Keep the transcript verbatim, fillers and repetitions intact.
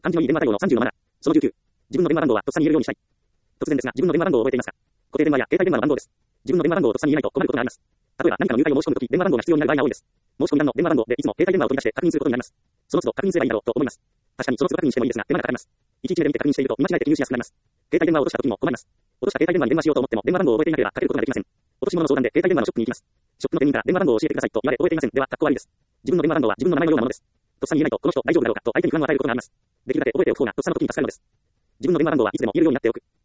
漢字のいい電話対応のさんじゅうのマナー。そのじゅうきゅう。自分の電話番号はとっさに言えるようにしたい。突然ですが、自分の電話番号を覚えていますか？固定電話や携帯電話の番号です。自分の電話番号をとっさに言えないと困ることがあります。例えば何かの入会を申し込むとき、電話番号が必要になる場合が多いです。申し込み欄の電話番号でいつも携帯電話を取り出して確認することになります。その都度確認すればいいだろうと思います。確かにその都度確認してもいいですが、手間がかかります。いちいち目で見て確認していると見間違えて記入しやすくなります。携帯電話を落としたときにも困ります。落とした携帯電話に電話しようと思っても電話番号を覚えていなければかけることができません。落とし物の相談で携帯電話のショップに行きます。ショップの店員から電話番号を教えてくださいと言われ覚えていません。では、かっこ悪いです。自分の電話番号は自分の名前のようなものです。とっさに言えないとこの人大丈夫だろうかと相手に不安を与えることがあります。できるだけ覚えておく方がとっさの時に助かるのです。自分の電話番号はいつでも言えるようになっておく。